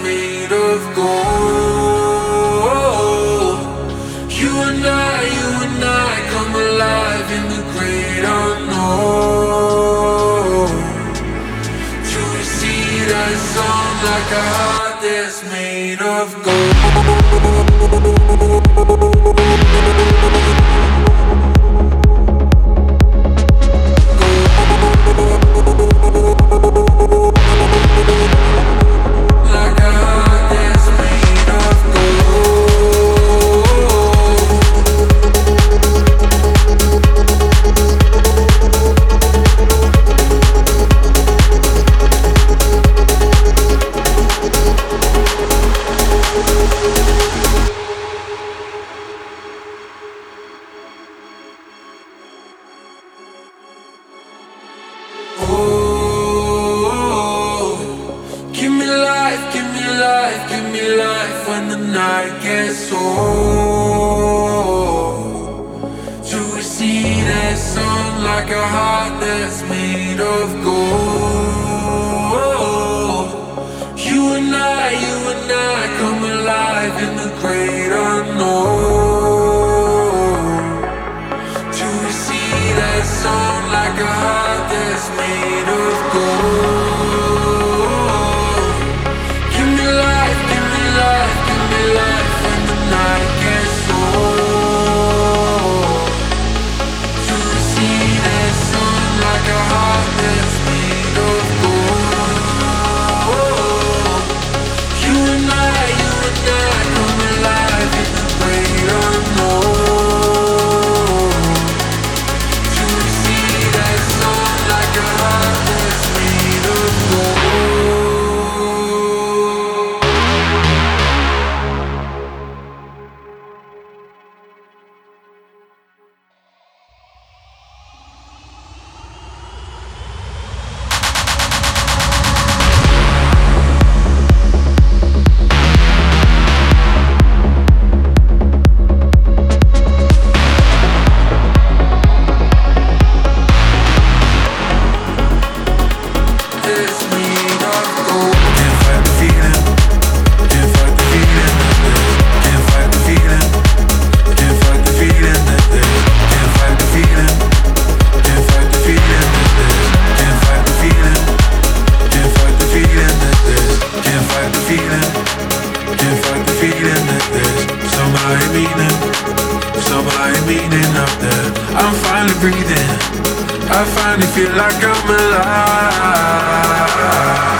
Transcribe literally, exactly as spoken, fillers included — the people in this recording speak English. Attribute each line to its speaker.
Speaker 1: made of gold. You and I, you and I come alive in the great unknown. To receive that song like a heart that's made of gold. When the night gets old, to receive that song like a heart that's made of gold. You and I, you and I come alive in the great unknown. To receive that song like a heart that's made of gold. I'm finally breathing. I finally feel like I'm alive.